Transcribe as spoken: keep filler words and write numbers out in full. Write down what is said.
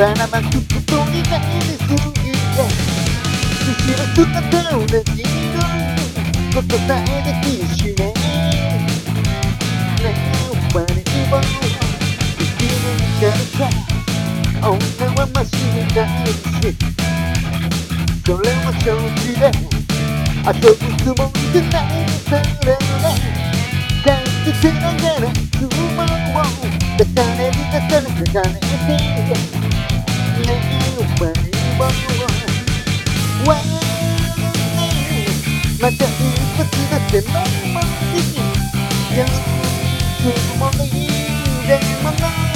ばらまくことになりすぎて後ろ姿をねじることさえできしねえねえ我を生き抜いたらさ女はマシみたいしそれは承知で遊ぶつもりじゃないそれをね感じてながら雲を出される出されてかれてねえお前をわーまた一発だってのもりにやつもりでもない